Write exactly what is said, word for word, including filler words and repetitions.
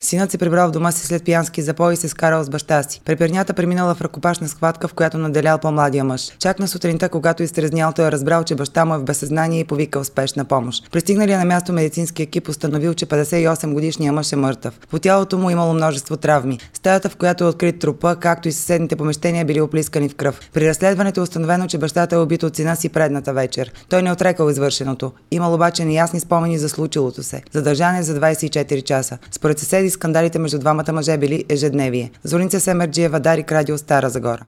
Синът се прибрал в дома си след пиянски запой и се скарал с баща си. Препирнята преминала в ръкопашна схватка, в която наделял по-младия мъж. Чак на сутринта, когато изтрезнял, той е разбрал, че баща му е в безсъзнание и повикал спешна помощ. Пристигналия на място медицински екип установил, че петдесет и осем годишният мъж е мъртъв. По тялото му имало множество травми. Стаята, в която е открит трупа, както и съседните помещения, били оплискани в кръв. При разследването е установено, че бащата е убит от сина си предната вечер. Той не отрекал извършеното. Имал обаче неясни спомени за случилото се. Задържан е за двадесет и четири часа. Според съседи, скандалите между двамата мъже били ежедневие. Зорница Семерджиева, Дарик, Радио, Стара Загора.